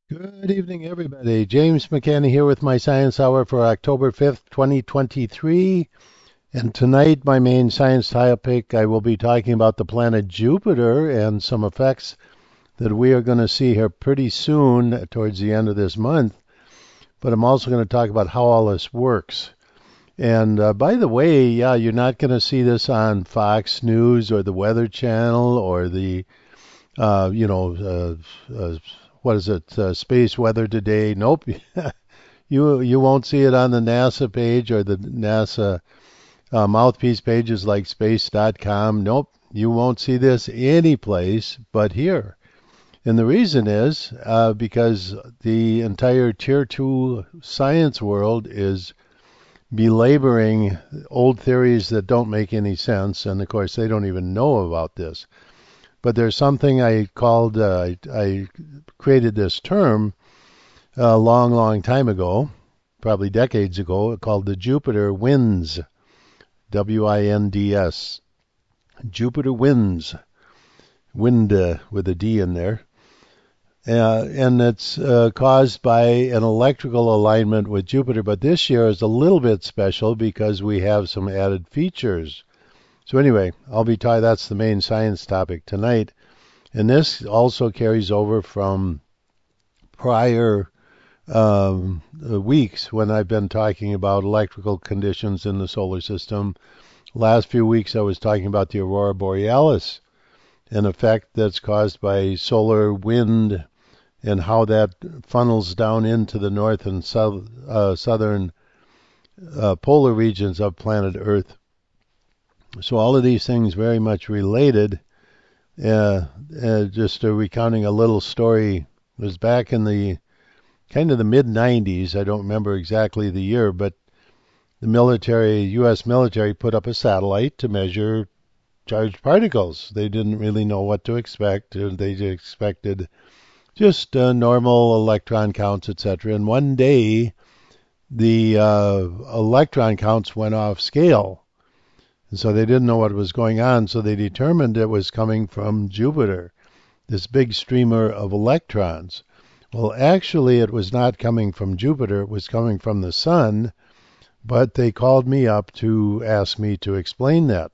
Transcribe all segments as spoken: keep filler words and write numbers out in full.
Good evening, everybody. James McCanny here with my Science Hour for October fifth, twenty twenty-three. And tonight, my main science topic, I will be talking about the planet Jupiter and some effects that we are going to see here pretty soon towards the end of this month. But I'm also going to talk about how all this works. And uh, by the way, yeah, you're not going to see this on Fox News or the Weather Channel or the uh, you know, uh, uh, what is it, uh, Space Weather Today? Nope. you you won't see it on the NASA page or the NASA uh, mouthpiece pages like space dot com. Nope. You won't see this any place but here. And the reason is uh, because the entire Tier two science world is belaboring old theories that don't make any sense. And of course, they don't even know about this. But there's something I called, uh, I, I created this term a long, long time ago, probably decades ago, called the Jupiter winds, W I N D S. Jupiter winds, wind uh, with a D in there. Uh, and it's uh, caused by an electrical alignment with Jupiter. But this year is a little bit special because we have some added features. So anyway, I'll be talking, that's the main science topic tonight. And this also carries over from prior um, weeks when I've been talking about electrical conditions in the solar system. Last few weeks I was talking about the aurora borealis, an effect that's caused by solar wind and how that funnels down into the north and south, uh, southern uh, polar regions of planet Earth. So all of these things very much related. Uh, uh, just uh, recounting a little story. It was back in the kind of the mid nineties. I don't remember exactly the year, but the military, U S military, put up a satellite to measure charged particles. They didn't really know what to expect. They expected just uh, normal electron counts, et cetera. And one day, the uh, electron counts went off scale. And so they didn't know what was going on, so they determined it was coming from Jupiter, this big streamer of electrons. Well, actually, it was not coming from Jupiter, it was coming from the sun, but they called me up to ask me to explain that.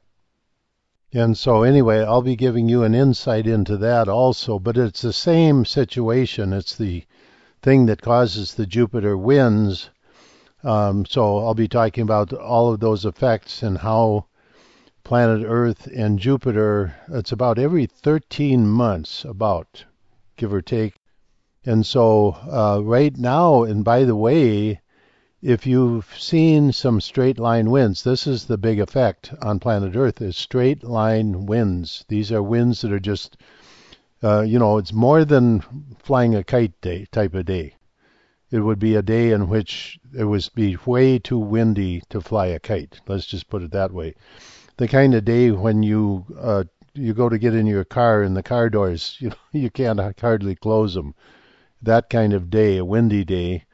And so anyway, I'll be giving you an insight into that also, but it's the same situation. It's the thing that causes the Jupiter winds. Um, so I'll be talking about all of those effects and how planet Earth and Jupiter, it's about every thirteen months, about, give or take. And so uh, right now, and by the way, if you've seen some straight line winds, this is the big effect on planet Earth, is straight line winds. These are winds that are just, uh, you know, it's more than flying a kite day type of day. It would be a day in which it would be way too windy to fly a kite. Let's just put it that way. The kind of day when you uh, you go to get in your car and the car doors, you you can't hardly close them. That kind of day, a windy day,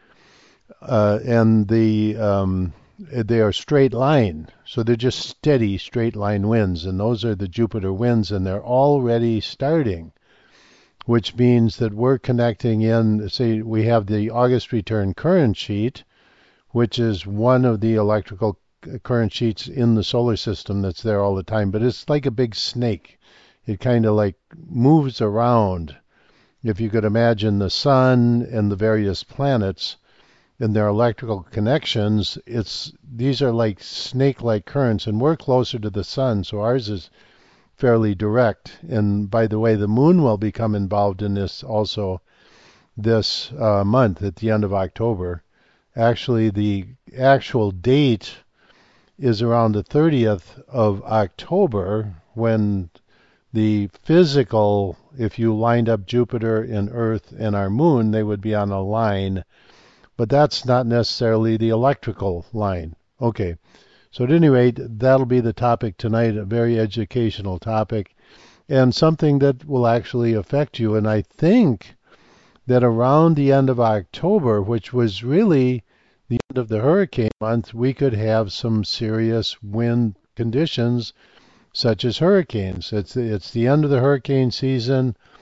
uh, and the um, they are straight line, so they're just steady straight line winds, and those are the Jupiter winds, and they're already starting, which means that we're connecting in. Say we have the August return current sheet, which is one of the electrical current sheets in the solar system that's there all the time, but it's like a big snake. It kind of like moves around. If you could imagine the sun and the various planets and their electrical connections, it's these are like snake-like currents, and we're closer to the sun, so ours is fairly direct. And by the way, the moon will become involved in this also this uh, month at the end of October. Actually, the actual date is around the thirtieth of October, when the physical, if you lined up Jupiter and Earth and our moon, they would be on a line, but that's not necessarily the electrical line. Okay, so at any rate, that'll be the topic tonight, a very educational topic, and something that will actually affect you. And I think that around the end of October, which was really the end of the hurricane month, we could have some serious wind conditions such as hurricanes. It's it's the end of the hurricane season.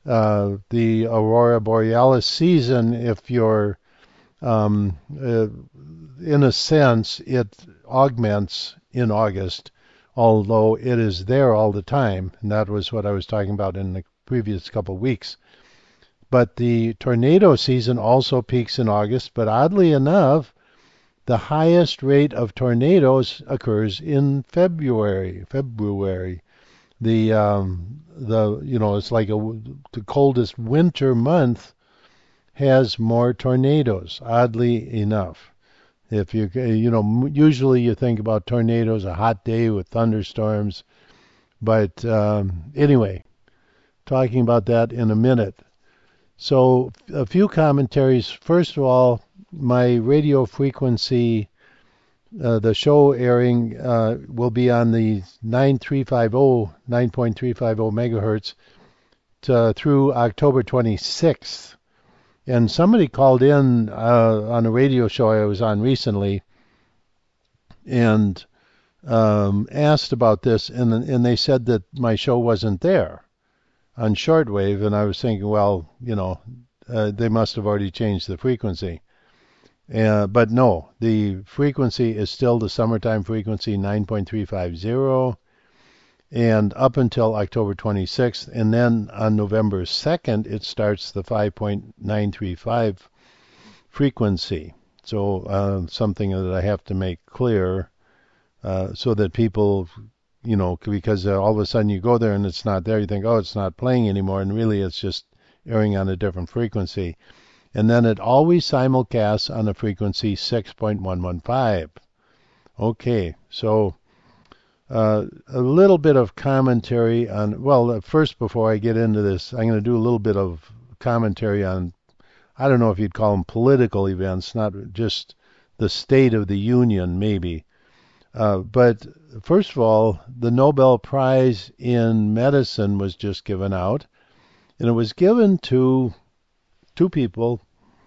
uh, the aurora borealis season, if you're um, uh, in a sense, it augments in August, although it is there all the time, and that was what I was talking about in the previous couple of weeks. But the tornado season also peaks in August, but oddly enough, the highest rate of tornadoes occurs in February. February, the um, the you know it's like a, the coldest winter month has more tornadoes. Oddly enough, if you you know usually you think about tornadoes, a hot day with thunderstorms, but um, anyway, talking about that in a minute. So a few commentaries. First of all, my radio frequency, uh, the show airing uh, will be on the nine three five zero, nine point three five zero megahertz to, through October twenty-sixth. And somebody called in uh, on a radio show I was on recently and um, asked about this, and and they said that my show wasn't there on shortwave, and I was thinking, well, you know, uh, they must have already changed the frequency. Uh, but no, the frequency is still the summertime frequency, nine point three five zero, and up until October twenty-sixth, and then on November second, it starts the five point nine three five frequency. So uh, something that I have to make clear uh, so that people, you know, because uh, all of a sudden you go there and it's not there, you think, oh, it's not playing anymore, and really it's just airing on a different frequency. And then it always simulcasts on a frequency six point one one five. Okay, so uh, a little bit of commentary on, well, first before I get into this, I'm going to do a little bit of commentary on, I don't know if you'd call them political events, not just the State of the Union, maybe. Uh, but first of all, the Nobel Prize in Medicine was just given out, and it was given to two people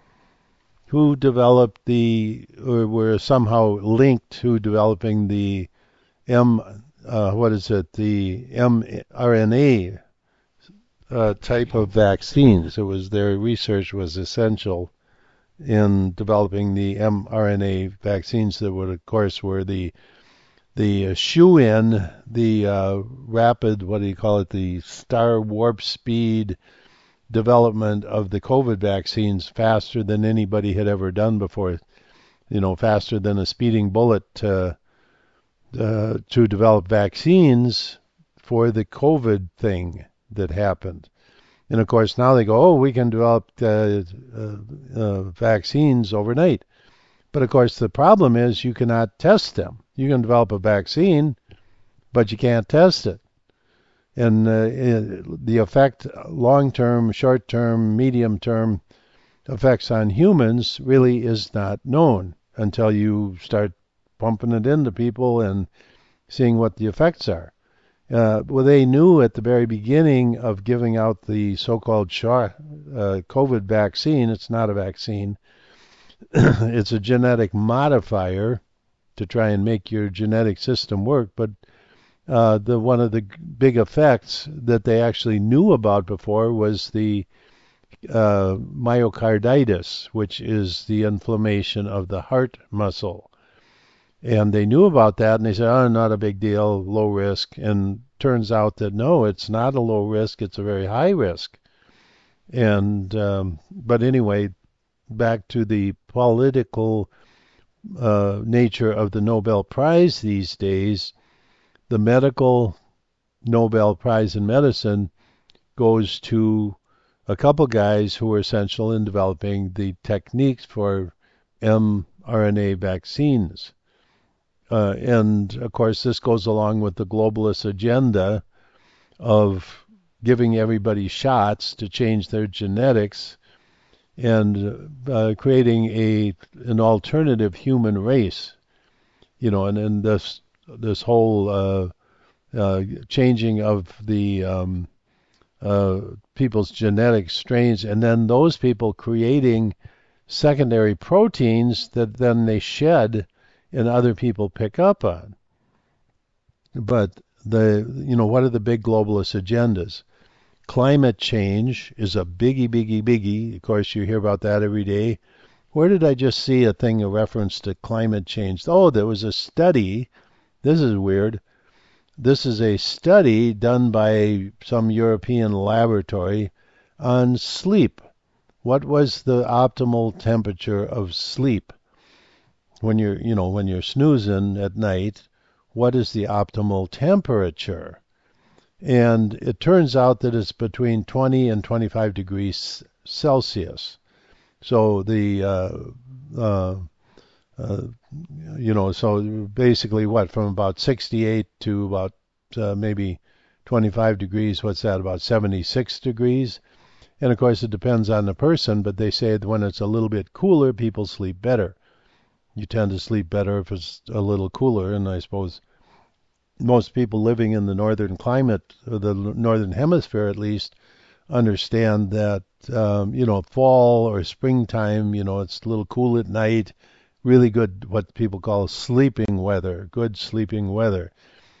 who developed the, or were somehow linked to developing the M, uh, what is it, the mRNA uh, type of vaccines. It was their research was essential in developing the mRNA vaccines that would, of course, were the the shoe-in, the uh, rapid, what do you call it, the star warp speed development of the COVID vaccines faster than anybody had ever done before, you know, faster than a speeding bullet uh, uh, to develop vaccines for the COVID thing that happened. And of course, now they go, oh, we can develop uh, uh, uh, vaccines overnight. But of course, the problem is you cannot test them. You can develop a vaccine, but you can't test it. And uh, it, the effect, long-term, short-term, medium-term effects on humans really is not known until you start pumping it into people and seeing what the effects are. Uh, well, they knew at the very beginning of giving out the so-called shot, uh, COVID vaccine, it's not a vaccine, it's a genetic modifier to try and make your genetic system work, but uh, the one of the big effects that they actually knew about before was the uh, myocarditis, which is the inflammation of the heart muscle. And they knew about that, and they said, oh, not a big deal, low risk. And turns out that no, it's not a low risk, it's a very high risk. And um, but anyway, back to the political uh, nature of the Nobel Prize these days. The medical Nobel Prize in Medicine goes to a couple guys who were essential in developing the techniques for mRNA vaccines. Uh, and, of course, this goes along with the globalist agenda of giving everybody shots to change their genetics and uh, creating a an alternative human race. You know, and, and this this whole uh, uh, changing of the um, uh, people's genetic strains, and then those people creating secondary proteins that then they shed and other people pick up on. But the you know what are the big globalist agendas? climate change is a biggie, biggie, biggie. Of course, you hear about that every day. Where did I just see a thing, a reference to climate change? Oh, there was a study. This is weird. This is a study done by some European laboratory on sleep. What was the optimal temperature of sleep? When you're, you know, when you're snoozing at night, what is the optimal temperature? And it turns out that it's between twenty and twenty-five degrees Celsius. So the, uh, uh, uh, you know, so basically what, from about sixty-eight to about uh, maybe twenty-five degrees, what's that, about seventy-six degrees? And of course it depends on the person, but they say that when it's a little bit cooler, people sleep better. You tend to sleep better if it's a little cooler, and I suppose most people living in the northern climate, or the northern hemisphere at least, understand that, um, you know, fall or springtime, you know, it's a little cool at night, really good, what people call sleeping weather, good sleeping weather.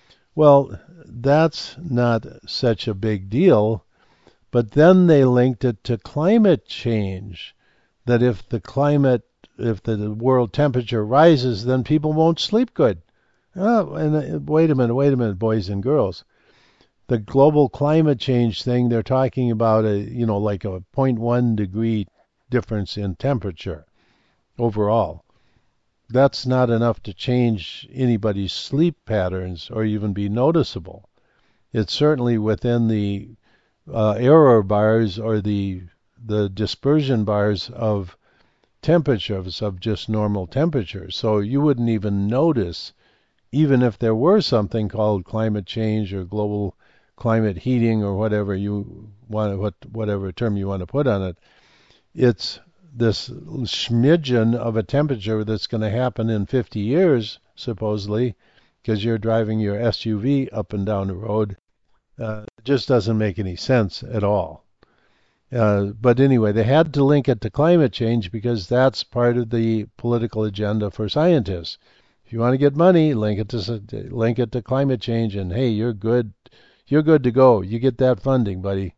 Well, that's not such a big deal, but then they linked it to climate change, that if the climate, if the world temperature rises, then people won't sleep good. Oh, and uh, wait a minute, wait a minute, boys and girls. The global climate change thing, they're talking about a, you know, like a zero point one degree difference in temperature overall. That's not enough to change anybody's sleep patterns or even be noticeable. It's certainly within the uh, error bars or the the dispersion bars of temperatures of just normal temperatures. So you wouldn't even notice, even if there were something called climate change or global climate heating or whatever you want, what whatever term you want to put on it. It's this smidgen of a temperature that's going to happen in fifty years, supposedly, because you're driving your S U V up and down the road. Uh, it just doesn't make any sense at all. Uh, but anyway, they had to link it to climate change because that's part of the political agenda for scientists. If you want to get money, link it to link it to climate change, and hey, you're good, you're good to go. You get that funding, buddy.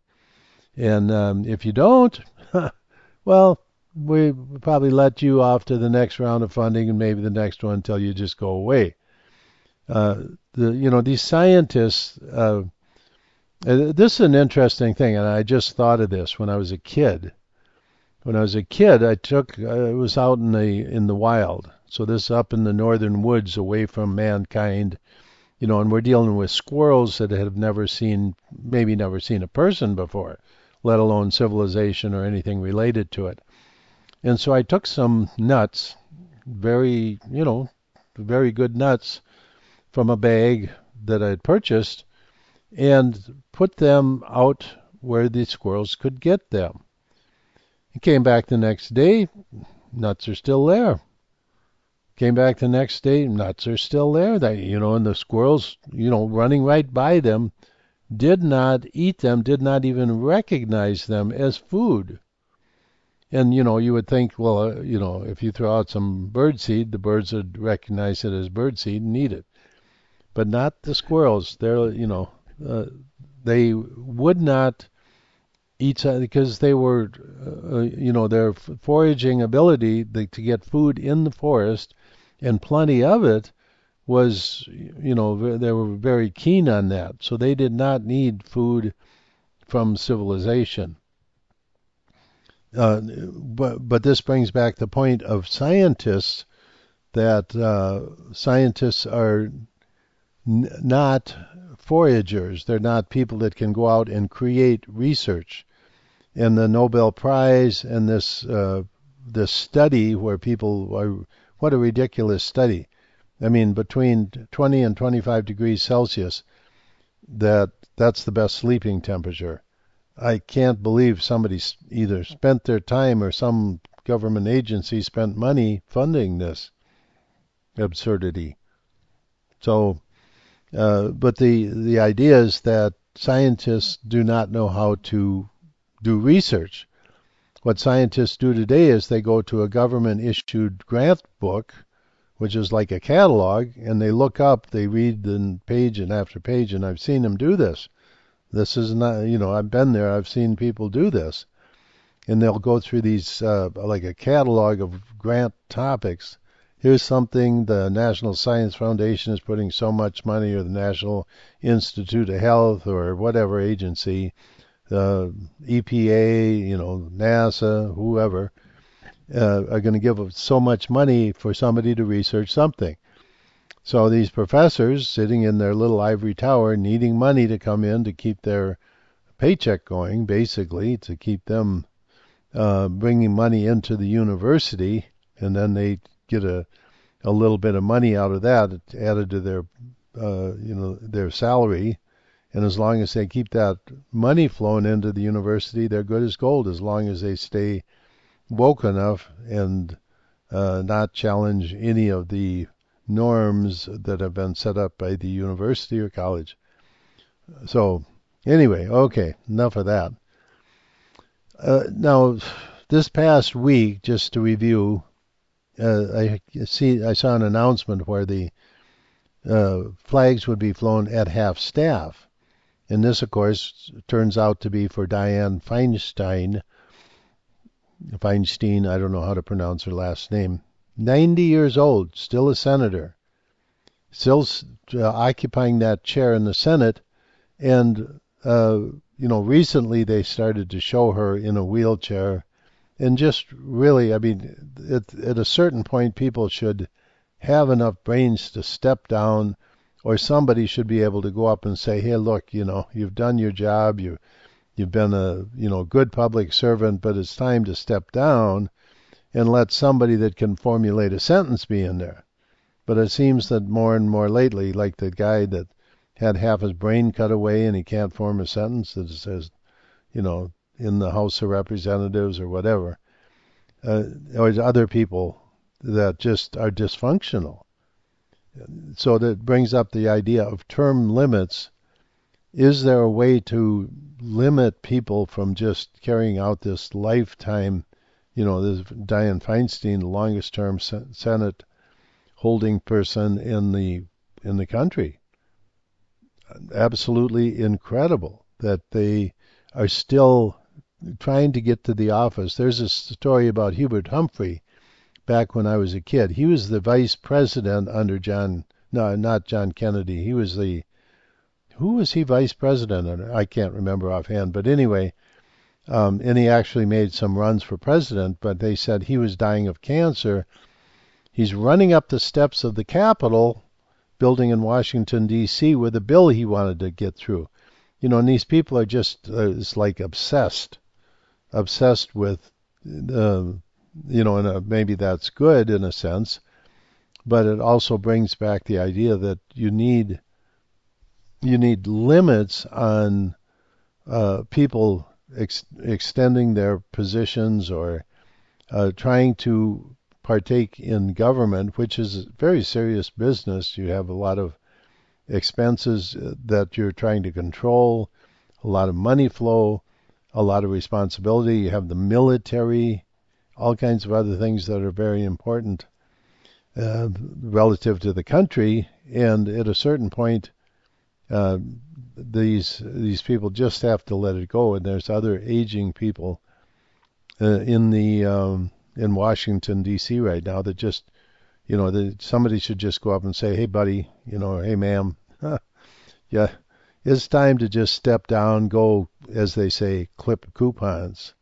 And um, if you don't, well, we probably let you off to the next round of funding, and maybe the next one until you just go away. Uh, the you know these scientists. Uh, Uh, This is an interesting thing, and I just thought of this when I was a kid. When I was a kid, I took uh, I was out in the in the wild. So this up in the northern woods, away from mankind, you know, and we're dealing with squirrels that have never seen, maybe never seen a person before, let alone civilization or anything related to it. And so I took some nuts, very, you know, very good nuts from a bag that I'd purchased, and put them out where the squirrels could get them. He came back the next day, nuts are still there. Came back the next day, nuts are still there. They, you know, and the squirrels, you know, running right by them, did not eat them, did not even recognize them as food. And, you know, you would think, well, uh, you know, if you throw out some bird seed, the birds would recognize it as bird seed and eat it. But not the squirrels. They're, you know, uh, they would not eat because they were, uh, you know, their foraging ability they, to get food in the forest, and plenty of it, was, you know, they were very keen on that. So they did not need food from civilization. Uh, but but this brings back the point of scientists, that uh, scientists are n- not foragers. They're not people that can go out and create research. And the Nobel Prize and this uh, this study where people are, what a ridiculous study. I mean, between twenty and twenty-five degrees Celsius, that that's the best sleeping temperature. I can't believe somebody either spent their time or some government agency spent money funding this absurdity. So Uh, but the the idea is that scientists do not know how to do research. What scientists do today is they go to a government-issued grant book, which is like a catalog, and they look up, they read the page and after page, and I've seen them do this. This is not, you know, I've been there. I've seen people do this. And they'll go through these, uh, like a catalog of grant topics. Here's something the National Science Foundation is putting so much money, or the National Institute of Health, or whatever agency, the E P A, you know, NASA, whoever, uh, are going to give so much money for somebody to research something. So these professors sitting in their little ivory tower needing money to come in to keep their paycheck going, basically, to keep them uh, bringing money into the university, and then they get a, a little bit of money out of that added to their, uh, you know, their salary. And as long as they keep that money flowing into the university, they're good as gold, as long as they stay woke enough and uh, not challenge any of the norms that have been set up by the university or college. So anyway, okay, enough of that. Uh, now, this past week, just to review, uh, I see I saw an announcement where the uh, flags would be flown at half staff. And this, of course, turns out to be for Dianne Feinstein. Feinstein, I don't know how to pronounce her last name. ninety years old, still a senator, still uh, occupying that chair in the Senate. And, uh, you know, recently they started to show her in a wheelchair. And just really, I mean, at, at a certain point, people should have enough brains to step down, or somebody should be able to go up and say, hey, look, you know, you've done your job, you, you've been a, you know, good public servant, but it's time to step down, and let somebody that can formulate a sentence be in there. But it seems that more and more lately, like the guy that had half his brain cut away and he can't form a sentence that says, you know, in the House of Representatives or whatever, uh, or other people that just are dysfunctional. So that brings up the idea of term limits. Is there a way to limit people from just carrying out this lifetime, you know, this Dianne Feinstein, the longest term Senate holding person in the in the country? Absolutely incredible that they are still trying to get to the office. There's a story about Hubert Humphrey back when I was a kid. He was the vice president under John, no, not John Kennedy. He was the, who was he vice president under? I can't remember offhand. But anyway, um, and he actually made some runs for president, but they said he was dying of cancer. He's running up the steps of the Capitol building in Washington, D C with a bill he wanted to get through. You know, and these people are just, uh, it's like obsessed, obsessed with, uh, you know, and uh, maybe that's good in a sense, but it also brings back the idea that you need, you need limits on uh, people ex- extending their positions or uh, trying to partake in government, which is very serious business. You have a lot of expenses that you're trying to control, a lot of money flow, a lot of responsibility. You have the military, all kinds of other things that are very important uh, relative to the country. And at a certain point, uh, these these people just have to let it go. And there's other aging people uh, in the um, in Washington, D C right now that just, you know, that somebody should just go up and say, hey, buddy, you know, hey, ma'am, yeah, it's time to just step down, go, as they say, clip coupons.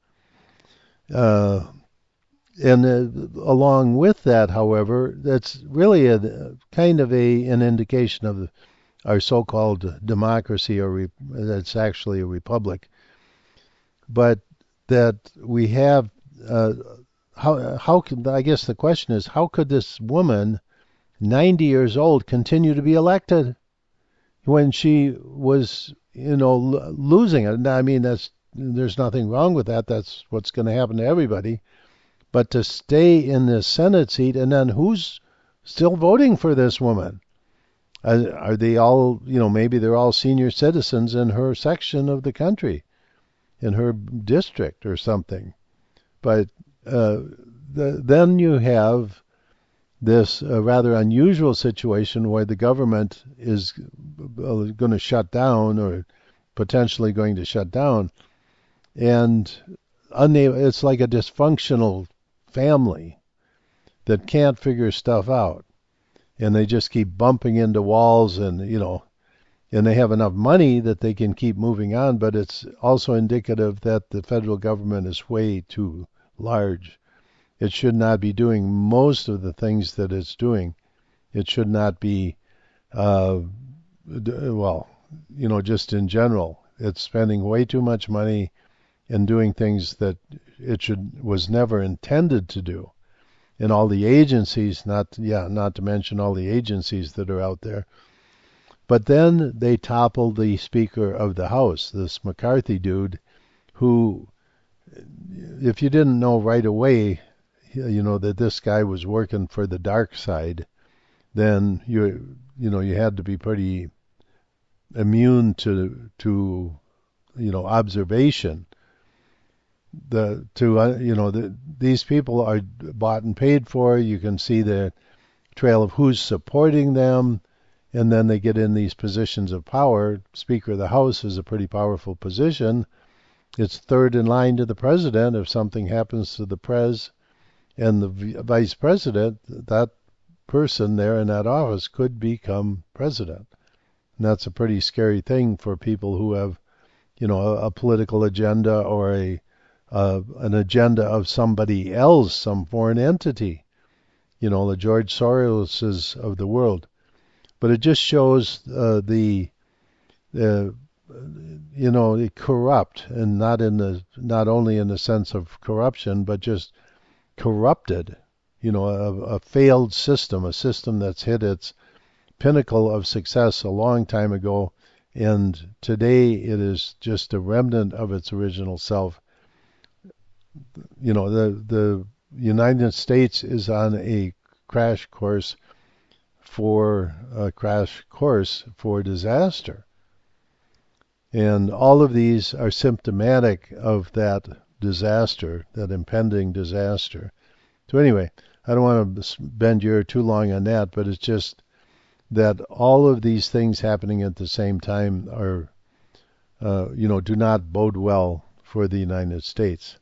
Uh, and uh, along with that, however, that's really a kind of a an indication of our so-called democracy, or re- that's actually a republic. But that we have, uh, how how can, I guess the question is, how could this woman, ninety years old, continue to be elected when she was, you know, l- losing it? I mean, that's, there's nothing wrong with that. That's what's going to happen to everybody. But to stay in this Senate seat, and then who's still voting for this woman? Are, are they all, you know, maybe they're all senior citizens in her section of the country, in her district or something. But uh, the, then you have this uh, rather unusual situation where the government is uh, going to shut down or potentially going to shut down. And unable, it's like a dysfunctional family that can't figure stuff out. And they just keep bumping into walls, and, you know, and they have enough money that they can keep moving on, but it's also indicative that the federal government is way too large. It should not be doing most of the things that it's doing. It should not be, uh, well, you know, just in general. It's spending way too much money and doing things that it should was never intended to do. And all the agencies, not yeah, not to mention all the agencies that are out there. But then they toppled the Speaker of the House, this McCarthy dude, who, if you didn't know right away, you know, that this guy was working for the dark side, then you you know you had to be pretty immune to to you know observation. The to uh, you know the, these people are bought and paid for. You can see the trail of who's supporting them, and then they get in these positions of power. Speaker of the House is a pretty powerful position. It's third in line to the president. If something happens to the pres and the v- vice president, that person there in that office could become president. And that's a pretty scary thing for people who have, you know, a, a political agenda or a uh, an agenda of somebody else, some foreign entity, you know, the George Soroses of the world. But it just shows uh, the, uh, you know, corrupt, and not in the not only in the sense of corruption, but just corrupted. You know, a, a failed system, a system that's hit its pinnacle of success a long time ago, and today it is just a remnant of its original self. You know, the the United States is on a crash course for a crash course for disaster. And all of these are symptomatic of that disaster, that impending disaster. So anyway, I don't want to bend your ear too long on that, but it's just that all of these things happening at the same time are, uh, you know, do not bode well for the United States.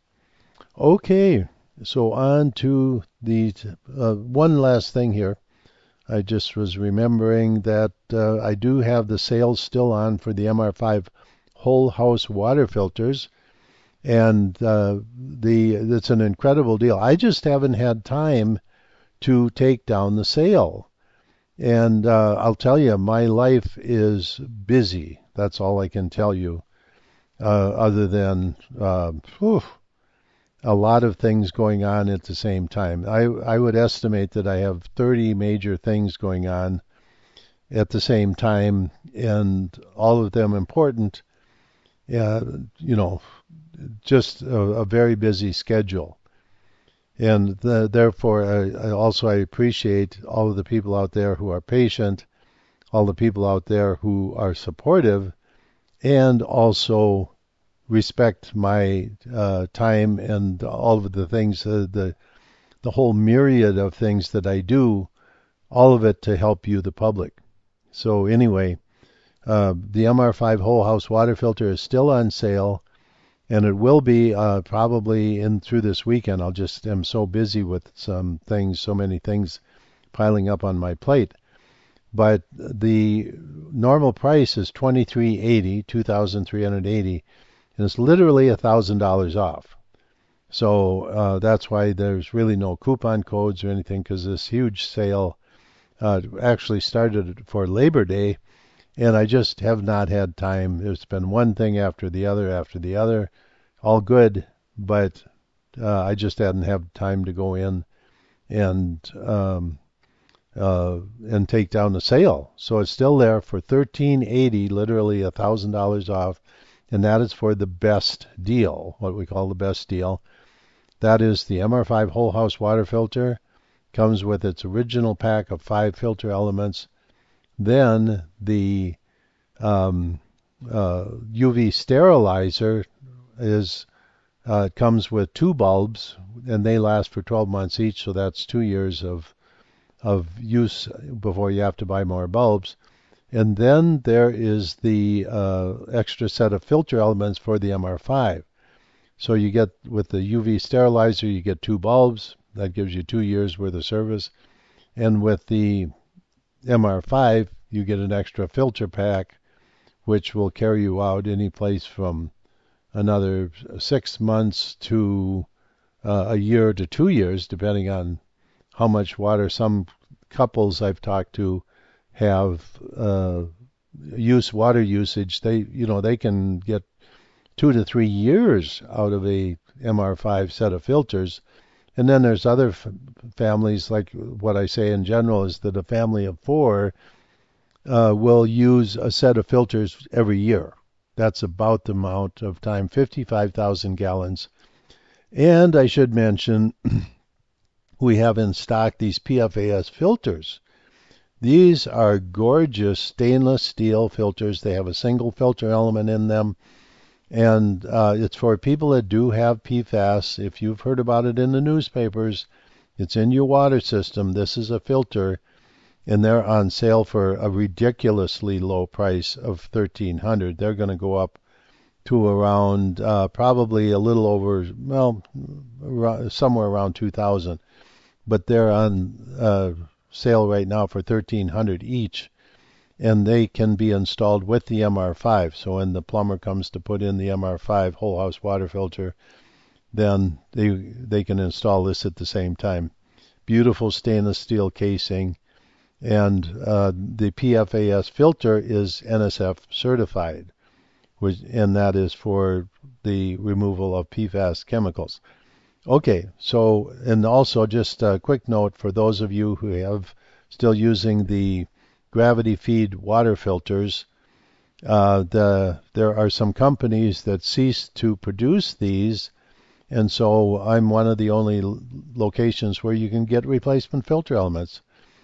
Okay, so on to the uh, one last thing here. I just was remembering that uh, I do have the sales still on for the M R five whole house water filters, and uh, the it's an incredible deal. I just haven't had time to take down the sale, and uh, I'll tell you, my life is busy. That's all I can tell you, uh, other than uh, whew, a lot of things going on at the same time. I, I would estimate that I have thirty major things going on at the same time, and all of them important. Uh, you know, just a, a very busy schedule. And the, therefore, I, I also I appreciate all of the people out there who are patient, all the people out there who are supportive, and also respect my uh, time and all of the things, uh, the the whole myriad of things that I do, all of it to help you, the public. So anyway, uh, the M R five whole house water filter is still on sale, and it will be uh, probably in through this weekend. I'll just am so busy with some things, so many things piling up on my plate. But the normal price is twenty-three eighty, two thousand three hundred eighty. And it's literally a thousand dollars off. So uh, that's why there's really no coupon codes or anything, because this huge sale uh, actually started for Labor Day, and I just have not had time. It's been one thing after the other after the other, all good, but uh, I just hadn't had time to go in and um, uh, and take down the sale. So it's still there for thirteen eighty, literally a thousand dollars off. And that is for the best deal, what we call the best deal. That is the M R five whole house water filter. Comes with its original pack of five filter elements. Then the um, uh, U V sterilizer is uh, comes with two bulbs, and they last for twelve months each. So that's two years of of use before you have to buy more bulbs. And then there is the uh, extra set of filter elements for the M R five. So you get, with the U V sterilizer, you get two bulbs. That gives you two years worth of service. And with the M R five, you get an extra filter pack, which will carry you out any place from another six months to uh, a year to two years, depending on how much water. Some couples I've talked to have uh, use water usage. They, you know, they can get two to three years out of a M R five set of filters. And then there's other f- families, like what I say in general is that a family of four uh, will use a set of filters every year. That's about the amount of time, fifty-five thousand gallons. And I should mention, we have in stock these P F A S filters. These are gorgeous stainless steel filters. They have a single filter element in them. And uh, it's for people that do have P FAS. If you've heard about it in the newspapers, it's in your water system. This is a filter, and they're on sale for a ridiculously low price of thirteen hundred dollars. They're going to go up to around uh, probably a little over, well, around, somewhere around two thousand dollars. But they're on uh, sale right now for thirteen hundred dollars each. And they can be installed with the M R five. So when the plumber comes to put in the M R five whole house water filter, then they they can install this at the same time. Beautiful stainless steel casing, and uh, the P F A S filter is N S F certified, which, and that is for the removal of P FAS chemicals. Okay, so, and also just a quick note for those of you who have still using the gravity feed water filters. Uh, the there are some companies that ceased to produce these, and so I'm one of the only l- locations where you can get replacement filter elements.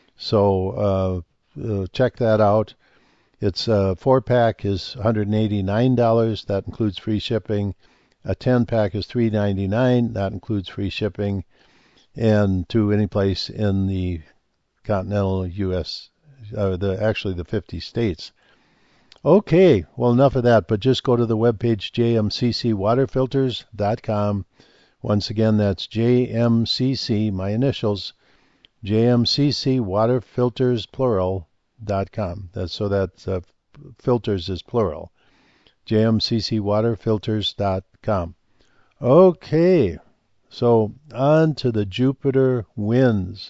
So uh, uh, check that out. It's a four pack is one hundred eighty-nine dollars. That includes free shipping. A ten pack is three hundred ninety-nine dollars. That includes free shipping, and to any place in the continental U S Uh, the actually the fifty states. Okay, well, enough of that, but just go to the webpage j m c c water filters dot com. Once again, that's J M C C, my initials, J M C C water filters plural dot com. That's so that uh, filters is plural. J M C C water filters dot com. Okay, so on to the Jupiter winds.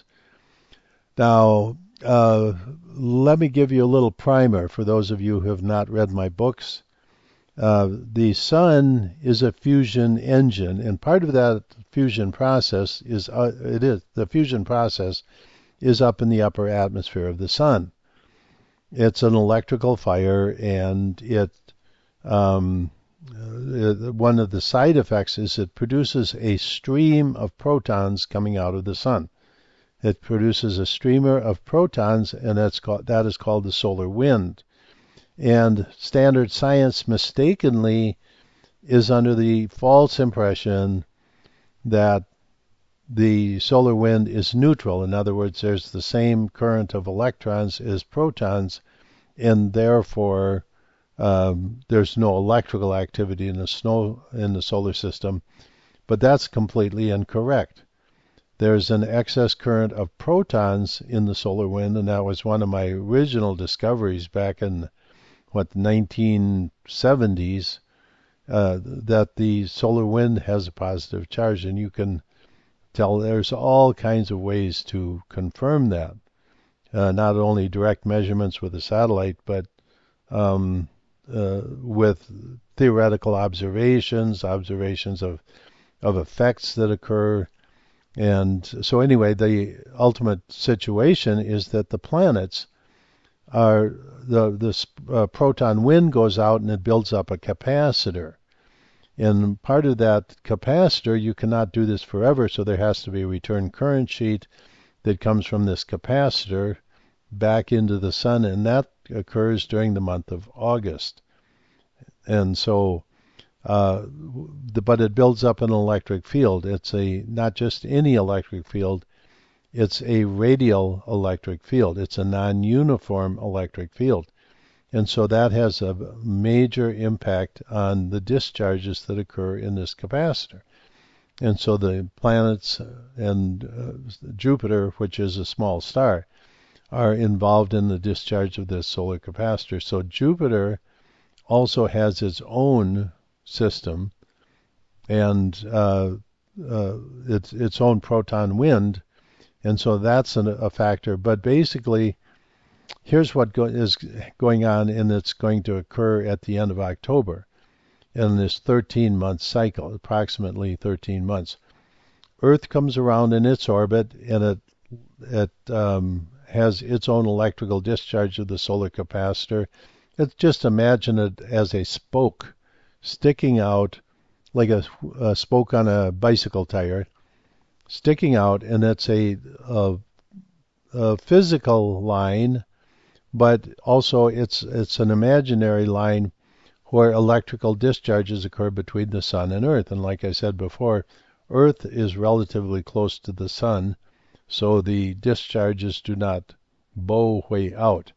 Now, uh, let me give you a little primer for those of you who have not read my books. Uh, the sun is a fusion engine, and part of that fusion process is uh, it is the fusion process is up in the upper atmosphere of the sun. It's an electrical fire, and it um, uh, one of the side effects is it produces a stream of protons coming out of the sun. It produces a streamer of protons, and that's called, that is called the solar wind. And standard science mistakenly is under the false impression that the solar wind is neutral. In other words, there's the same current of electrons as protons, and therefore um, there's no electrical activity in the snow in the solar system. But that's completely incorrect. There's an excess current of protons in the solar wind, and that was one of my original discoveries back in, what, nineteen seventies, uh, that the solar wind has a positive charge, and you can tell there's all kinds of ways to confirm that. Uh, not only direct measurements with a satellite, but um, uh, with theoretical observations, observations of, of effects that occur. And so anyway, the ultimate situation is that the planets are, the, the uh, proton wind goes out and it builds up a capacitor. And part of that capacitor, you cannot do this forever, so there has to be a return current sheet that comes from this capacitor back into the sun, and that occurs during the month of August. And so Uh, the, but it builds up an electric field. It's a not just any electric field, it's a radial electric field. It's a non-uniform electric field. And so that has a major impact on the discharges that occur in this capacitor. And so the planets and uh, Jupiter, which is a small star, are involved in the discharge of this solar capacitor. So Jupiter also has its own system and uh, uh, its its own proton wind, and so that's an, a factor. But basically, here's what go- is going on, and it's going to occur at the end of October in this thirteen-month cycle, approximately thirteen months. Earth comes around in its orbit, and it it um, has its own electrical discharge of the solar capacitor. It's just imagine it as a spoke sticking out, like a, a spoke on a bicycle tire, sticking out, and it's a, a, a physical line, but also it's it's an imaginary line where electrical discharges occur between the sun and Earth. And like I said before, Earth is relatively close to the sun, so the discharges do not bow way out.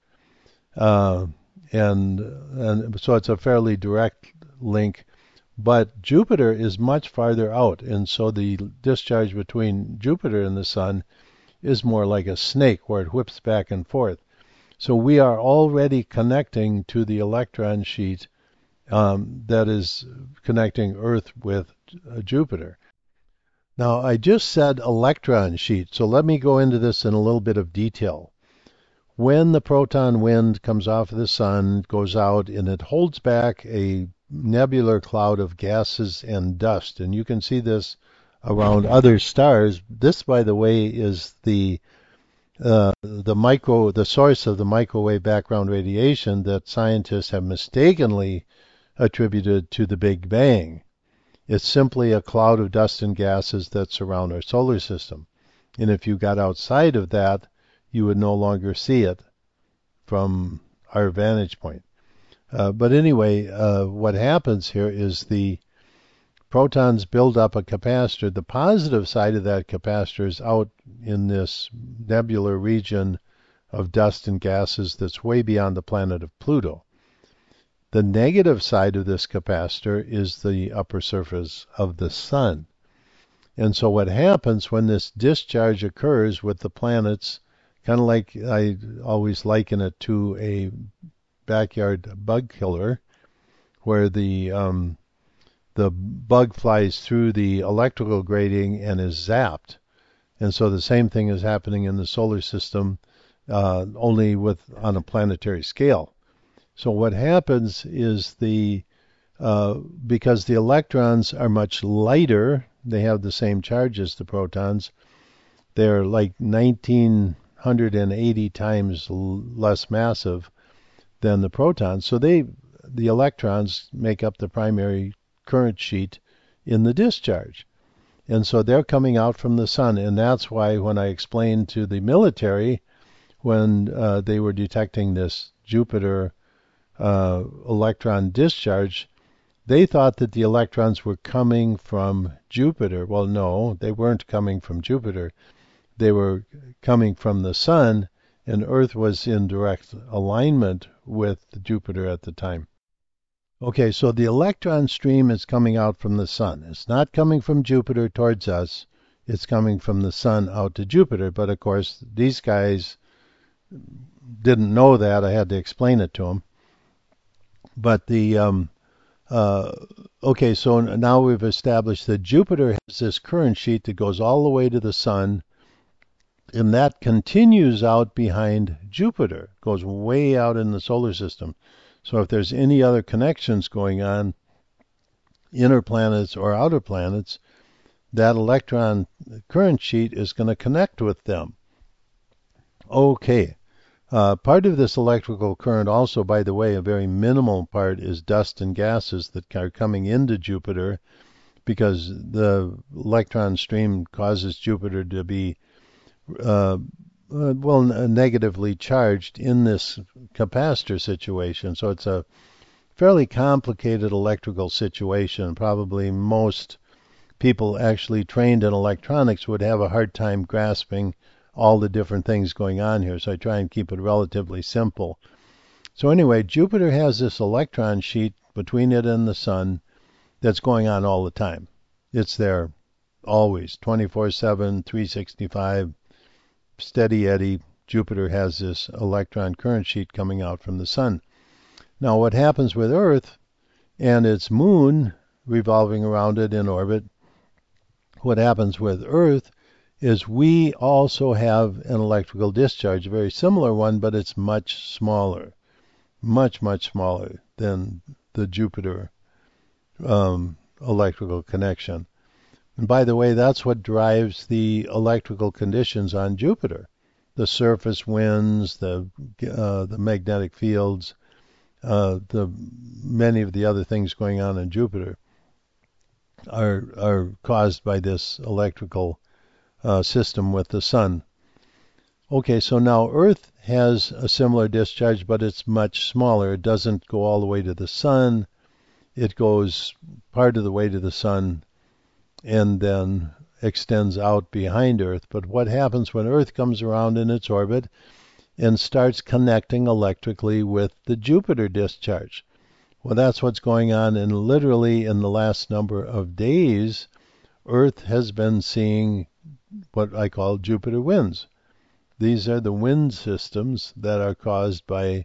Uh, and and so it's a fairly direct link. But Jupiter is much farther out, and so the discharge between Jupiter and the sun is more like a snake, where it whips back and forth. So we are already connecting to the electron sheet um, that is connecting Earth with uh, Jupiter. Now, I just said electron sheet, so let me go into this in a little bit of detail. When the proton wind comes off of the sun, goes out, and it holds back a nebular cloud of gases and dust, and you can see this around other stars. This, by the way, is the uh, the micro the source of the microwave background radiation that scientists have mistakenly attributed to the Big Bang. It's simply a cloud of dust and gases that surround our solar system, and if you got outside of that, you would no longer see it from our vantage point. Uh, but anyway, uh, what happens here is the protons build up a capacitor. The positive side of that capacitor is out in this nebular region of dust and gases that's way beyond the planet of Pluto. The negative side of this capacitor is the upper surface of the sun. And so what happens when this discharge occurs with the planets, kind of like I always liken it to a backyard bug killer, where the um, the bug flies through the electrical grating and is zapped. And so the same thing is happening in the solar system, uh, only with on a planetary scale. So what happens is the uh, because the electrons are much lighter, they have the same charge as the protons. They're like nineteen eighty times less massive than the protons. So they, the electrons make up the primary current sheet in the discharge. And so they're coming out from the sun. And that's why when I explained to the military, when uh, they were detecting this Jupiter uh, electron discharge, they thought that the electrons were coming from Jupiter. Well, no, they weren't coming from Jupiter. They were coming from the sun, and Earth was in direct alignment with Jupiter at the time. Okay, so the electron stream is coming out from the sun. It's not coming from Jupiter towards us. It's coming from the sun out to Jupiter. But, of course, these guys didn't know that. I had to explain it to them. But the... Um, Uh, okay, so now we've established that Jupiter has this current sheet that goes all the way to the sun, and that continues out behind Jupiter, goes way out in the solar system. So if there's any other connections going on, inner planets or outer planets, that electron current sheet is going to connect with them. Okay. Uh, part of this electrical current also, by the way, a very minimal part, is dust and gases that are coming into Jupiter, because the electron stream causes Jupiter to be, uh, uh, well, negatively charged in this capacitor situation. So it's a fairly complicated electrical situation. Probably most people actually trained in electronics would have a hard time grasping all the different things going on here, so I try and keep it relatively simple. So anyway, Jupiter has this electron sheet between it and the sun that's going on all the time. It's there always, twenty-four seven, three sixty-five, steady eddy. Jupiter has this electron current sheet coming out from the sun. Now what happens with Earth and its moon revolving around it in orbit, what happens with Earth is we also have an electrical discharge, a very similar one, but it's much smaller, much, much smaller than the Jupiter um, electrical connection. And by the way, that's what drives the electrical conditions on Jupiter. The surface winds, the uh, the magnetic fields, uh, the many of the other things going on in Jupiter are are caused by this electrical uh, system with the sun. Okay, so now Earth has a similar discharge, but it's much smaller. It doesn't go all the way to the sun. It goes part of the way to the sun and then extends out behind Earth. But what happens when Earth comes around in its orbit and starts connecting electrically with the Jupiter discharge? Well, that's what's going on, and literally in the last number of days, Earth has been seeing what I call Jupiter winds. These are the wind systems that are caused by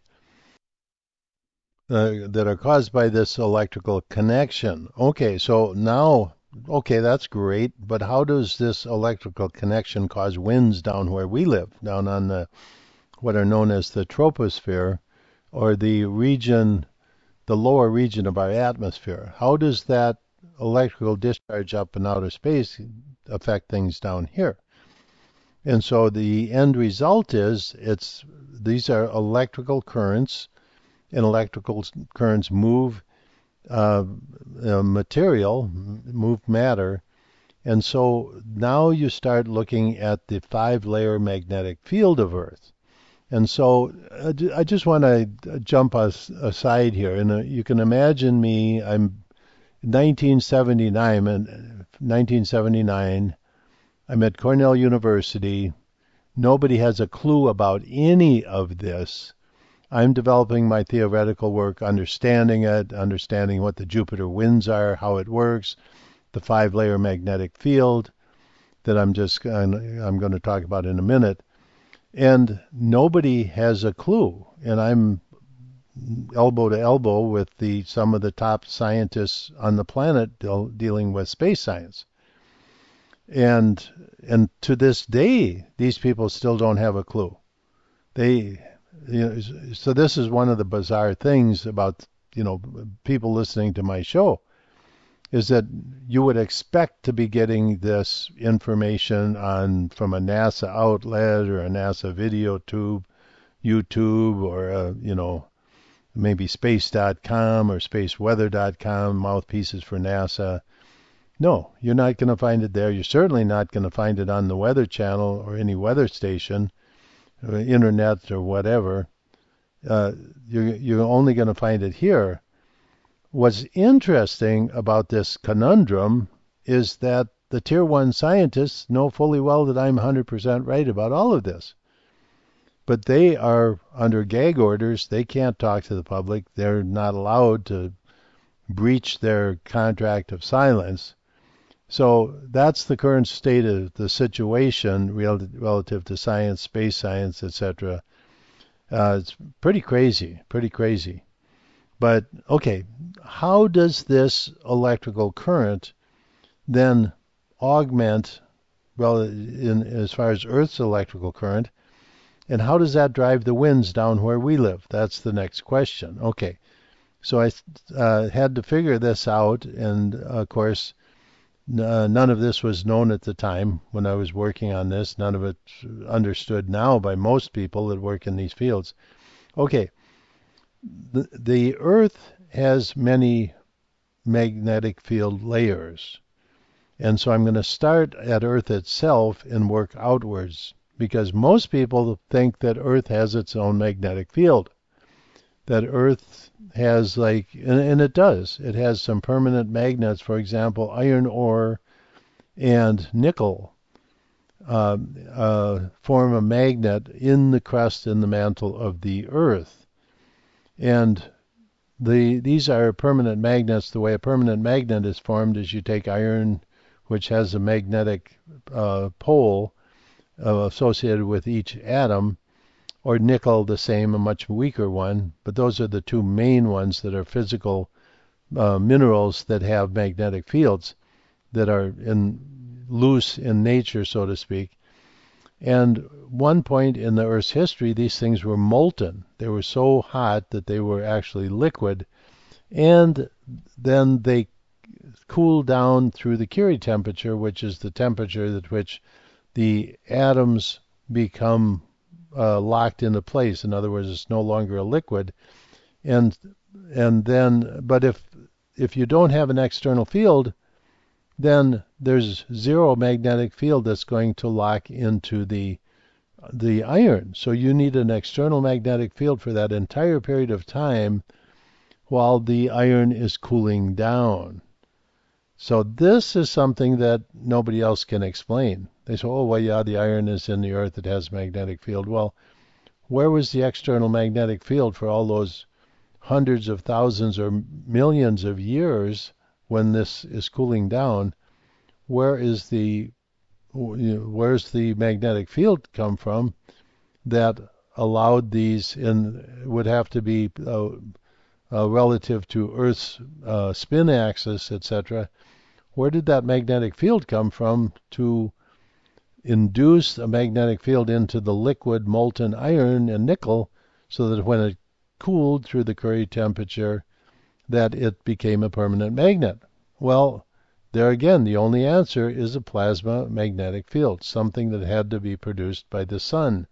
uh, that are caused by this electrical connection. Okay, so now, okay, that's great, but how does this electrical connection cause winds down where we live, down on the what are known as the troposphere, or the region, the lower region of our atmosphere? How does that electrical discharge up in outer space affect things down here? And so the end result is it's these are electrical currents, and electrical currents move uh, uh, material, move matter. And so now you start looking at the five-layer magnetic field of Earth. And so uh, I just want to jump us aside here. And uh, you can imagine me, I'm nineteen seventy-nine, and nineteen seventy-nine, I'm at Cornell University. Nobody has a clue about any of this. I'm developing my theoretical work, understanding it, understanding what the Jupiter winds are, how it works, the five-layer magnetic field that I'm just I'm going to talk about in a minute. And nobody has a clue. And I'm elbow to elbow with the some of the top scientists on the planet deal, dealing with space science. And and to this day, these people still don't have a clue. They, you know, so this is one of the bizarre things about, you know, people listening to my show, is that you would expect to be getting this information on from a NASA outlet or a NASA video tube, YouTube, or a, you know, maybe space dot com or space weather dot com, mouthpieces for NASA. No, you're not going to find it there. You're certainly not going to find it on the Weather Channel or any weather station, or internet or whatever. Uh, you're, you're only going to find it here. What's interesting about this conundrum is that the tier one scientists know fully well that I'm one hundred percent right about all of this. But they are under gag orders. They can't talk to the public. They're not allowed to breach their contract of silence. So that's the current state of the situation rel- relative to science, space science, et cetera. Uh, it's pretty crazy, pretty crazy. But, okay, how does this electrical current then augment, well, in, as far as Earth's electrical current, and how does that drive the winds down where we live? That's the next question. Okay, so I uh, had to figure this out, and, of course, Uh, none of this was known at the time when I was working on this. None of it understood now by most people that work in these fields. Okay, the, the Earth has many magnetic field layers. And so I'm going to start at Earth itself and work outwards, because most people think that Earth has its own magnetic field. That Earth has like, and, and it does, it has some permanent magnets. For example, iron ore and nickel uh, uh, form a magnet in the crust and the mantle of the Earth. And the these are permanent magnets. The way a permanent magnet is formed is you take iron, which has a magnetic uh, pole uh, associated with each atom, or nickel, the same, a much weaker one. But those are the two main ones that are physical uh, minerals that have magnetic fields that are in loose in nature, so to speak. And one point in the Earth's history, these things were molten. They were so hot that they were actually liquid, and then they cooled down through the Curie temperature, which is the temperature at which the atoms become uh, locked into place. In other words, it's no longer a liquid. And and then, but if if you don't have an external field, then there's zero magnetic field that's going to lock into the the iron. So you need an external magnetic field for that entire period of time while the iron is cooling down. So this is something that nobody else can explain. They say, oh, well, yeah, the iron is in the earth, it has a magnetic field. Well, where was the external magnetic field for all those hundreds of thousands or millions of years when this is cooling down? Where is the where's the magnetic field come from that allowed these, and would have to be uh, uh, relative to Earth's uh, spin axis, et cetera. Where did that magnetic field come from to induce a magnetic field into the liquid molten iron and nickel so that when it cooled through the Curie temperature, that it became a permanent magnet? Well, there again, the only answer is a plasma magnetic field, something that had to be produced by the sun.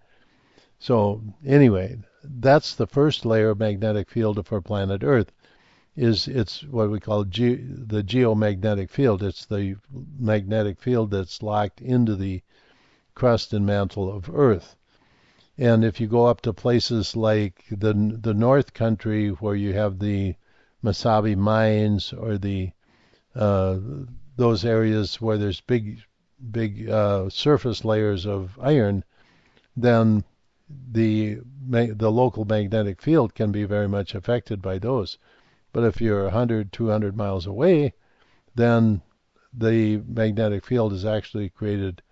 So anyway, that's the first layer of magnetic field for planet Earth. Is it's what we call ge- the geomagnetic field. It's the magnetic field that's locked into the crust and mantle of Earth. And if you go up to places like the the North Country, where you have the Mesabi mines, or the uh, those areas where there's big, big uh, surface layers of iron, then the the local magnetic field can be very much affected by those. But if you're one hundred, two hundred miles away, then the magnetic field is actually created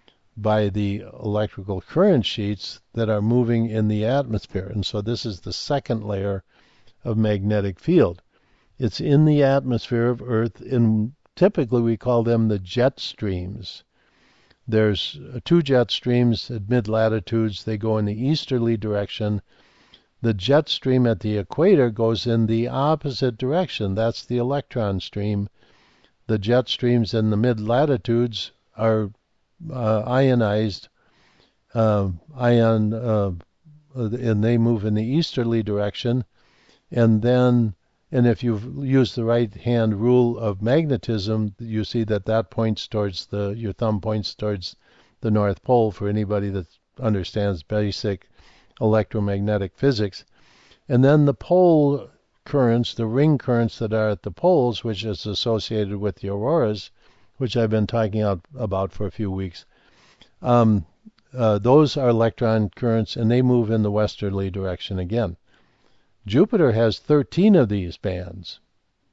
by the electrical current sheets that are moving in the atmosphere. And so this is the second layer of magnetic field. It's in the atmosphere of Earth, and typically we call them the jet streams. There's two jet streams at mid-latitudes. They go in the easterly direction. The jet stream at the equator goes in the opposite direction. That's the electron stream. The jet streams in the mid-latitudes are uh, ionized, uh, ion, uh, and they move in the easterly direction. And then, and if you've used the right-hand rule of magnetism, you see that that points towards the, your thumb points towards the North Pole for anybody that understands basic electromagnetic physics. And then the pole currents, the ring currents that are at the poles, which is associated with the auroras, which I've been talking out about for a few weeks, um, uh, those are electron currents, and they move in the westerly direction again. Jupiter has thirteen of these bands.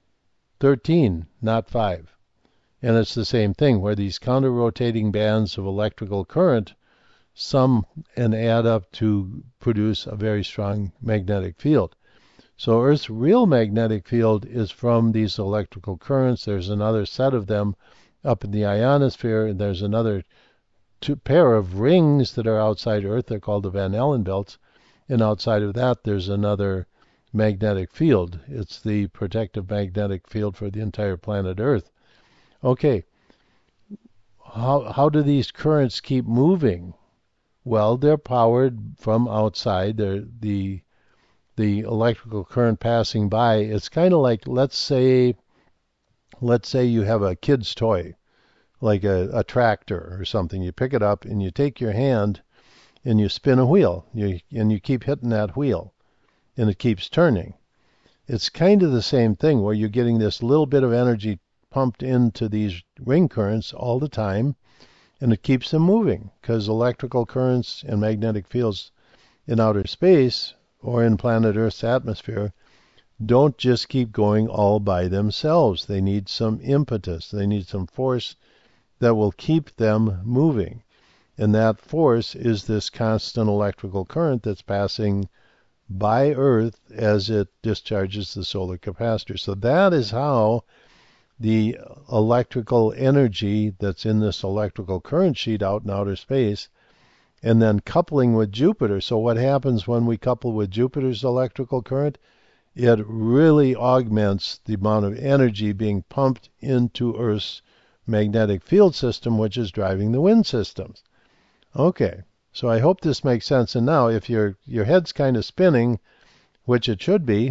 thirteen, not five. And it's the same thing, where these counter-rotating bands of electrical current sum and add up to produce a very strong magnetic field. So Earth's real magnetic field is from these electrical currents. There's another set of them up in the ionosphere, and there's another two pair of rings that are outside Earth. They're called the Van Allen belts. And outside of that, there's another magnetic field. It's the protective magnetic field for the entire planet Earth. Okay, how how do these currents keep moving? Well, they're powered from outside. They're the the electrical current passing by. It's kind of like, let's say, let's say you have a kid's toy, like a, a tractor or something. You pick it up and you take your hand and you spin a wheel. You and you keep hitting that wheel, and it keeps turning. It's kind of the same thing, where you're getting this little bit of energy pumped into these ring currents all the time, and it keeps them moving, because electrical currents and magnetic fields in outer space or in planet Earth's atmosphere don't just keep going all by themselves. They need some impetus. They need some force that will keep them moving. And that force is this constant electrical current that's passing by Earth as it discharges the solar capacitor. So that is how the electrical energy that's in this electrical current sheet out in outer space, and then coupling with Jupiter. So what happens when we couple with Jupiter's electrical current? It really augments the amount of energy being pumped into Earth's magnetic field system, which is driving the wind systems. Okay, so I hope this makes sense. And now, if your your head's kind of spinning, which it should be,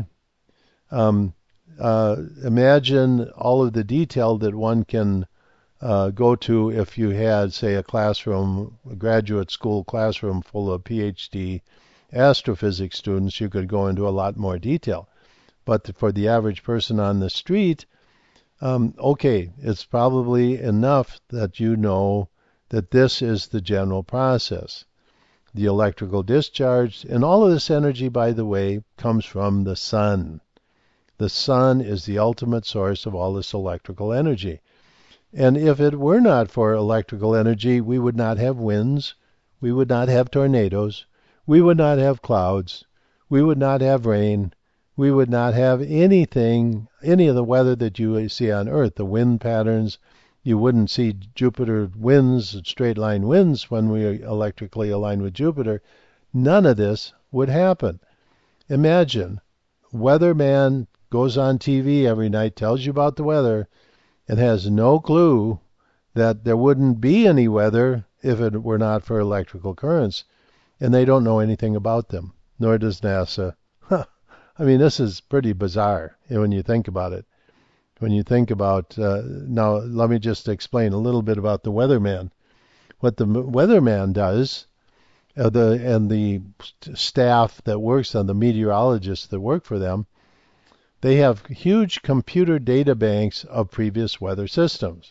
um, uh, imagine all of the detail that one can uh, go to if you had, say, a classroom, a graduate school classroom full of PhD astrophysics students. You could go into a lot more detail. But for the average person on the street, um, okay, it's probably enough that you know that this is the general process. The electrical discharge, and all of this energy, by the way, comes from the sun. The sun is the ultimate source of all this electrical energy. And if it were not for electrical energy, we would not have winds, we would not have tornadoes, we would not have clouds, we would not have rain, we would not have anything, any of the weather that you see on Earth, the wind patterns. You wouldn't see Jupiter winds, straight line winds when we electrically align with Jupiter. None of this would happen. Imagine, weatherman goes on T V every night, tells you about the weather, and has no clue that there wouldn't be any weather if it were not for electrical currents. And they don't know anything about them, nor does NASA. Huh. I mean, this is pretty bizarre when you think about it. When you think about, uh, now let me just explain a little bit about the weatherman. What the weatherman does, uh, the and the staff that works on, the meteorologists that work for them, they have huge computer data banks of previous weather systems.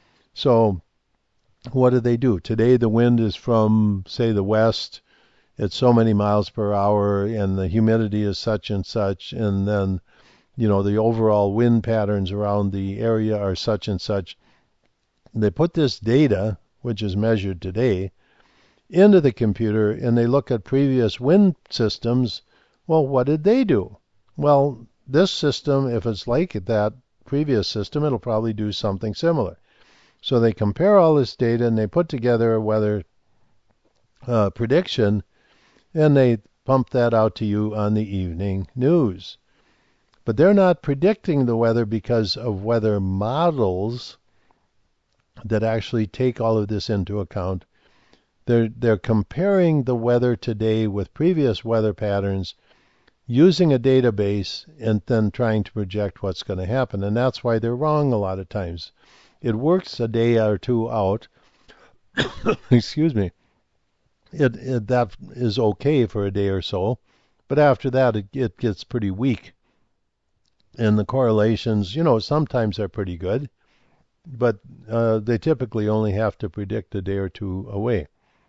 So what do they do? Today the wind is from, say, the west. It's so many miles per hour, and the humidity is such and such, and then you know, the overall wind patterns around the area are such and such. They put this data, which is measured today, into the computer, and they look at previous wind systems. Well, what did they do? Well, this system, if it's like that previous system, it'll probably do something similar. So they compare all this data, and they put together a weather uh, prediction, and they pump that out to you on the evening news. But they're not predicting the weather because of weather models that actually take all of this into account. They're, they're comparing the weather today with previous weather patterns using a database and then trying to project what's going to happen. And that's why they're wrong a lot of times. It works a day or two out. Excuse me. It, it, that is okay for a day or so. But after that, it, it gets pretty weak. And the correlations, you know, sometimes are pretty good, but uh, they typically only have to predict a day or two away.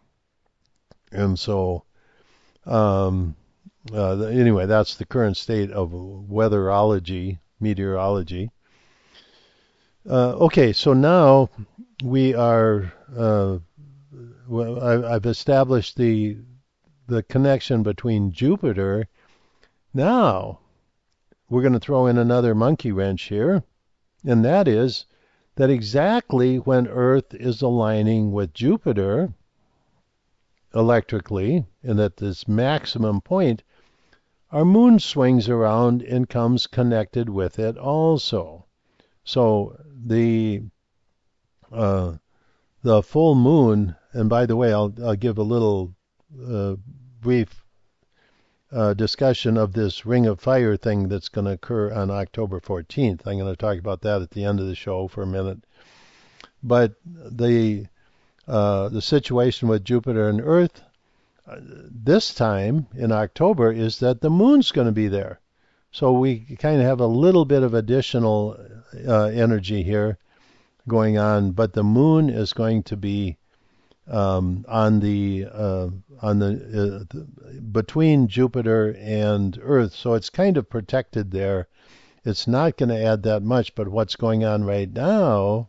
And so, um, uh, anyway, that's the current state of weatherology, meteorology. Uh, okay, so now we are, uh, well, I, I've established the the connection between Jupiter. Now, we're going to throw in another monkey wrench here, and that is that exactly when Earth is aligning with Jupiter electrically, and at this maximum point, our moon swings around and comes connected with it also. So the uh, the full moon, and by the way, I'll, I'll give a little uh, brief Uh, discussion of this Ring of Fire thing that's going to occur on October fourteenth. I'm going to talk about that at the end of the show for a minute. But the uh, the situation with Jupiter and Earth uh, this time in October is that the moon's going to be there. So we kind of have a little bit of additional uh, energy here going on, but the moon is going to be um, on the uh, on the, uh, the between Jupiter and Earth, so it's kind of protected there. It's not going to add that much, but what's going on right now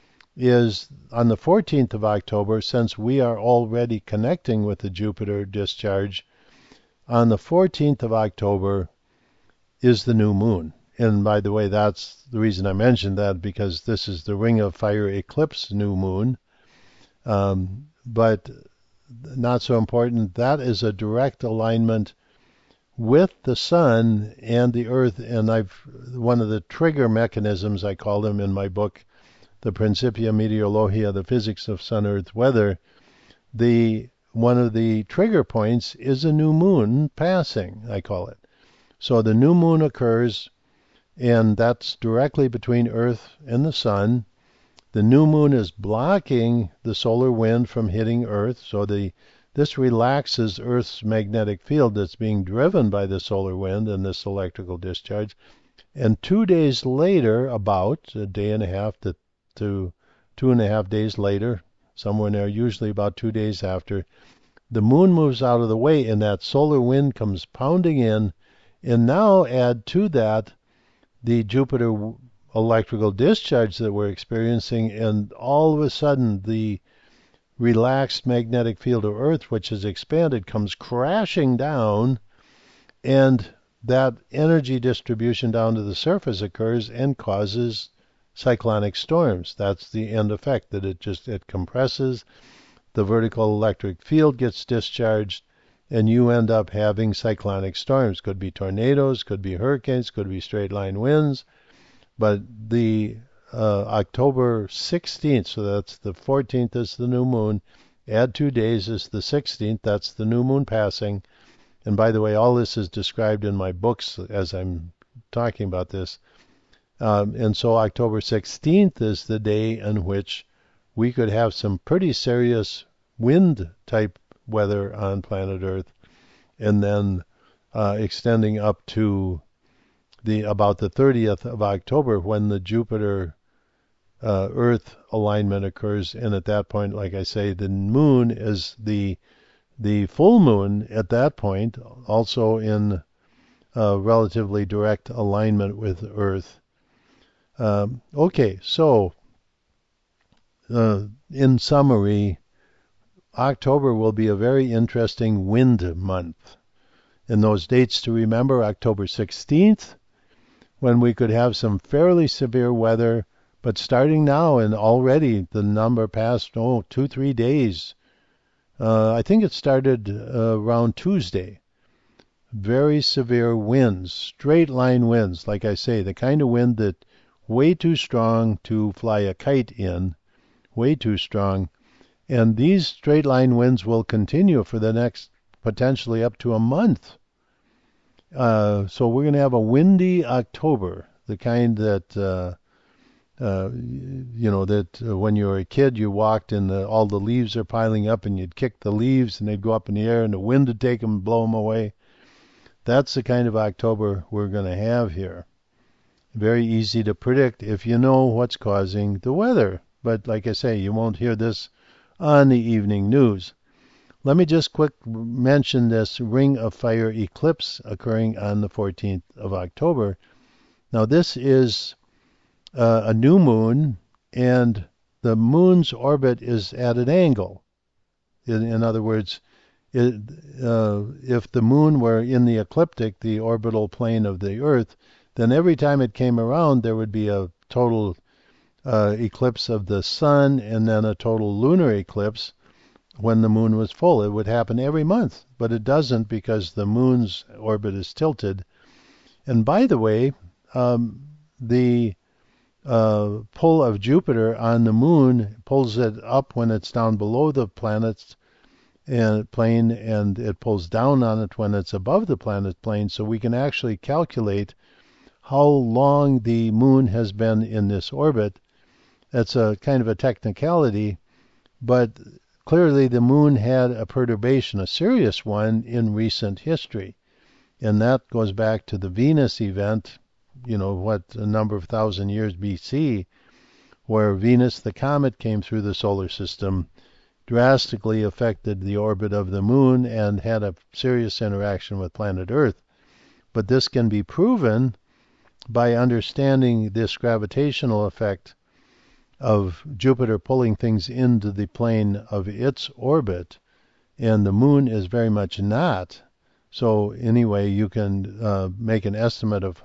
is on the fourteenth of October, since we are already connecting with the Jupiter discharge, on the fourteenth of October is the new moon. And by the way, that's the reason I mentioned that, because this is the Ring of Fire eclipse new moon. Um, but not so important, that is a direct alignment with the sun and the earth. And I've one of the trigger mechanisms, I call them in my book, the Principia Meteorologia, the physics of sun-earth weather, the one of the trigger points is a new moon passing, I call it. So the new moon occurs, and that's directly between Earth and the sun. The new moon is blocking the solar wind from hitting Earth, so the this relaxes Earth's magnetic field that's being driven by the solar wind and this electrical discharge. And two days later, about a day and a half to, to two and a half days later, somewhere in there, usually about two days after, the moon moves out of the way and that solar wind comes pounding in. And now add to that the Jupiter electrical discharge that we're experiencing, and all of a sudden the relaxed magnetic field of Earth, which has expanded, comes crashing down, and that energy distribution down to the surface occurs and causes cyclonic storms. That's the end effect, that it just it compresses, the vertical electric field gets discharged, and you end up having cyclonic storms. Could be tornadoes, could be hurricanes, could be straight line winds. But the uh, October sixteenth, so that's the fourteenth is the new moon, add two days is the sixteenth, that's the new moon passing. And by the way, all this is described in my books as I'm talking about this. Um, and so October sixteenth is the day in which we could have some pretty serious wind type weather on planet Earth, and then uh, extending up to the about the thirtieth of October, when the Jupiter uh, Earth alignment occurs. And at that point, like I say, the moon is the the full moon at that point, also in uh, relatively direct alignment with Earth. Um, okay, so uh, in summary, October will be a very interesting wind month. And those dates to remember: October sixteenth, when we could have some fairly severe weather, but starting now, and already the number passed, oh, two, three days. Uh, I think it started uh, around Tuesday. Very severe winds, straight line winds, like I say, the kind of wind that way too strong to fly a kite in, way too strong. And these straight line winds will continue for the next potentially up to a month. Uh, so we're going to have a windy October, the kind that, uh, uh, you know, that uh, when you were a kid, you walked and the, all the leaves are piling up, and you'd kick the leaves and they'd go up in the air and the wind would take them and blow them away. That's the kind of October we're going to have here. Very easy to predict if you know what's causing the weather. But like I say, you won't hear this on the evening news. Let me just quick mention this Ring of Fire eclipse occurring on the fourteenth of October. Now this is uh, a new moon, and the moon's orbit is at an angle. In, in other words, it, uh, if the moon were in the ecliptic, the orbital plane of the Earth, then every time it came around, there would be a total uh, eclipse of the sun, and then a total lunar eclipse when the moon was full. It would happen every month, but it doesn't, because the moon's orbit is tilted. And by the way, um, the uh, pull of Jupiter on the moon pulls it up when it's down below the planet's and plane, and it pulls down on it when it's above the planet's plane. So we can actually calculate how long the moon has been in this orbit. That's a kind of a technicality, but clearly the moon had a perturbation, a serious one, in recent history. And that goes back to the Venus event, you know, what, a number of thousand years B C, where Venus, the comet, came through the solar system drastically affected the orbit of the moon and had a serious interaction with planet Earth. But this can be proven by understanding this gravitational effect of Jupiter pulling things into the plane of its orbit, and the moon is very much not. So anyway, you can uh, make an estimate of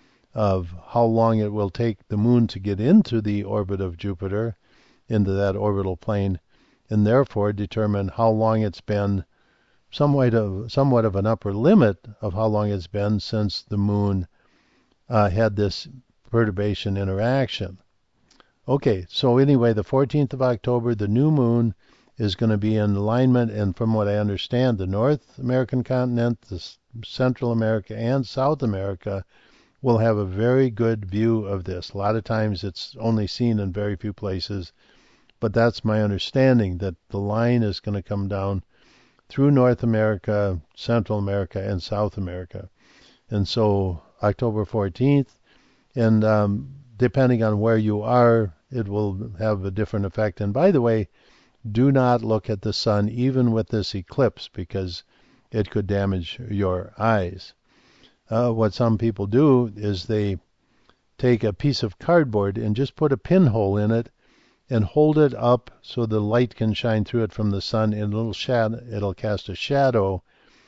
of how long it will take the moon to get into the orbit of Jupiter, into that orbital plane, and therefore determine how long it's been, somewhat of, somewhat of an upper limit of how long it's been since the moon uh, had this perturbation interaction. Okay, so anyway, the fourteenth of October, the new moon is going to be in alignment, and from what I understand, the North American continent, the Central America, and South America will have a very good view of this. A lot of times it's only seen in very few places, but that's my understanding, that the line is going to come down through North America, Central America, and South America. And so October fourteenth, and um, depending on where you are, it will have a different effect. And by the way, do not look at the sun even with this eclipse, because it could damage your eyes. Uh, what some people do is they take a piece of cardboard and just put a pinhole in it and hold it up so the light can shine through it from the sun, and it'll, shadow, it'll cast a shadow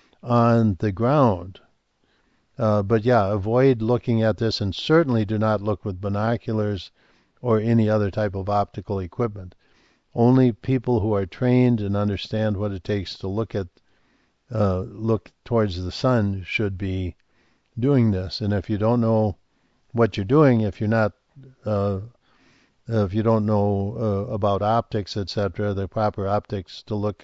on the ground. Uh, but yeah, avoid looking at this, and certainly do not look with binoculars or any other type of optical equipment. Only people who are trained and understand what it takes to look at uh, look towards the sun should be doing this. And if you don't know what you're doing, if you're not uh, if you don't know uh, about optics, et cetera, the proper optics to look,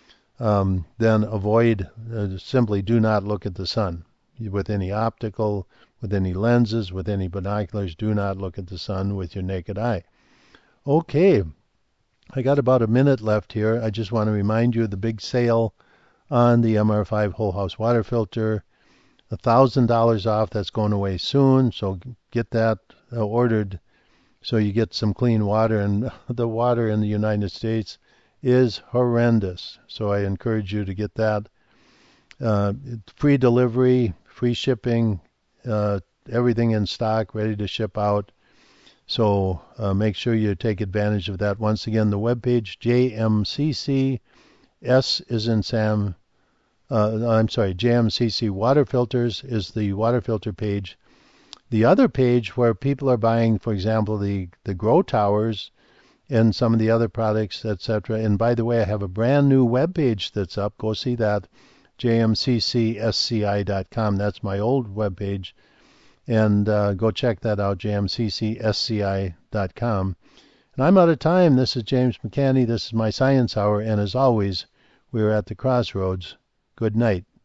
um, then avoid, uh, simply do not look at the sun. With any optical, with any lenses, with any binoculars, do not look at the sun with your naked eye. Okay, I got about a minute left here. I just want to remind you of the big sale on the M R five Whole House Water Filter. one thousand dollars off, that's going away soon, so get that uh, ordered so you get some clean water. And the water in the United States is horrendous, so I encourage you to get that. Uh, free delivery, free shipping, uh, everything in stock, ready to ship out. So uh, make sure you take advantage of that. Once again, the webpage, J M C C, S is in Sam, uh, I'm sorry, J M C C Water Filters is the water filter page. The other page where people are buying, for example, the, the Grow Towers and some of the other products, et cetera. And by the way, I have a brand new webpage that's up. Go see that, J M C C S C I dot com. That's my old webpage. And uh, go check that out, J M C C S C I dot com. And I'm out of time. This is James McCanny. This is my Science Hour. And as always, we're at the crossroads. Good night.